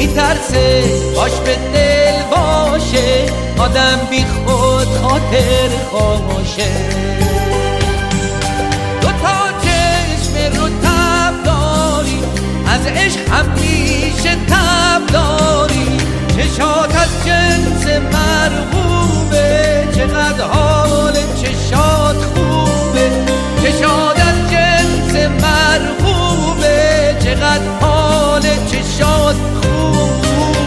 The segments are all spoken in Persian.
میترسه باش به دل باشه، آدم بی خود خاطر خاموشه. دوتا چشم رو تب داری، از عشق همیشه تب داری، چشات از جنس مرغوبه، چقدر حال چشات خوبه، چشات از جنس مرغوبه، چقدر حال چشات خوبه.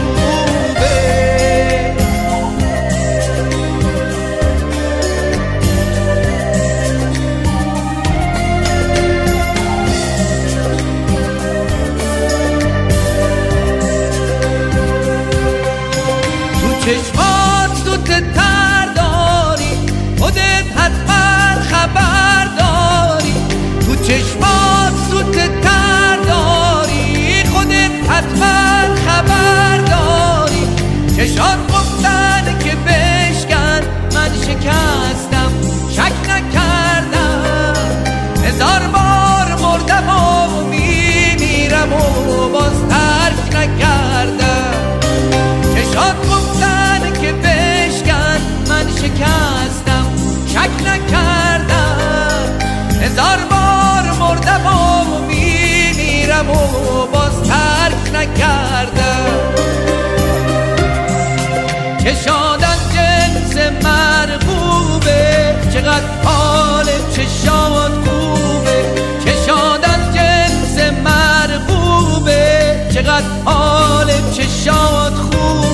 چشمات تو تر داری، خودت حتما خبر داری، تو چشمات تو تر داری، خودت حتما خبر داری. چشات گفتن که بشکن، من شکستم شک نکردم، هزار بار مردم و میمیرم و باز ترک نکردم. چشات گفتن که بشکن، من شکستم شک نکردم، هزار بار مردم و میمیرم و باز ترک نکردم. چشات از جنس مرغوبه، چقدر حال چشات خوبه، چشات از جنس مرغوبه، چقدر حال چشات خوبه.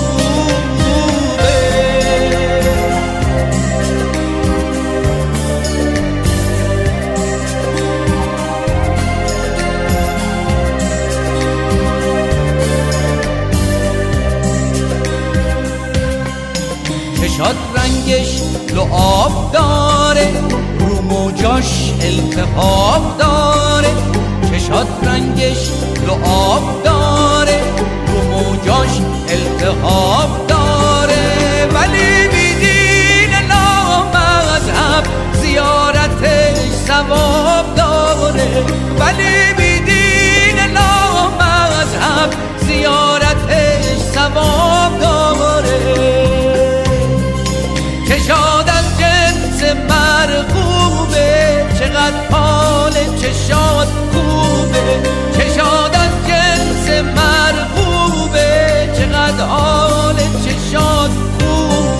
چشات رنگش لعاب داره، رو موجاش التهاب داره، چشات رنگش لعاب داره، رو موجاش التهاب داره، ولی بیدین لامذهب زیارتش ثواب داره، ولی بیدین لامذهب زیارتش ثواب داره. چشات از جنس مرغوبه، چقدر حال چشات خوبه، چشات از جنس مرغوبه، چقدر حال چشات خوبه.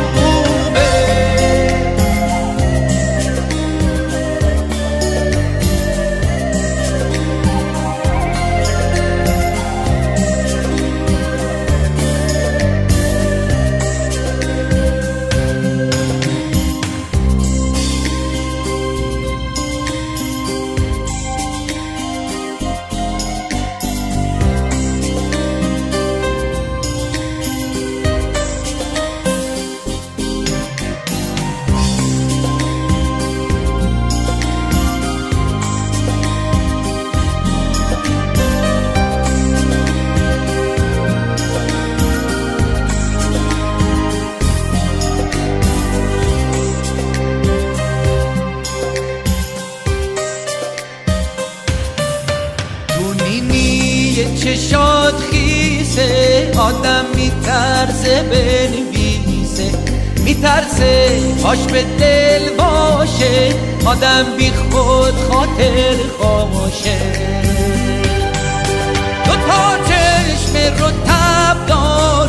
چشات خیسه، آدم میترسه بنویسه، میترسه باش به دل باشه، آدم بی خود خاطر خاموشه. دوتا چشم رو تب دار